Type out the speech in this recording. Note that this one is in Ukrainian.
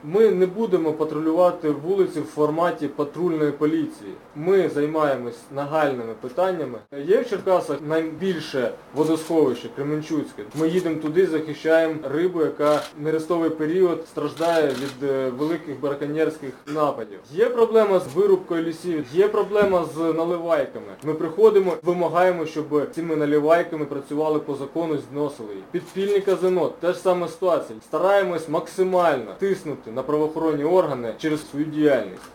Ми не будемо патрулювати вулиці в форматі патрульної поліції. Ми займаємось нагальними питаннями. Є в Черкасах найбільше водосховище Кременчуцьке. Ми їдемо туди, захищаємо рибу, яка в нерестовий період страждає від великих браконьєрських нападів. Є проблема з вирубкою лісів, є проблема з наливайками. Ми приходимо, вимагаємо, щоб цими наливайками працювали по закону, зносили їх. Підпільні казино, те ж саме ситуація. Стараємось максимально тиснути на правоохоронні органи через свою діяльність.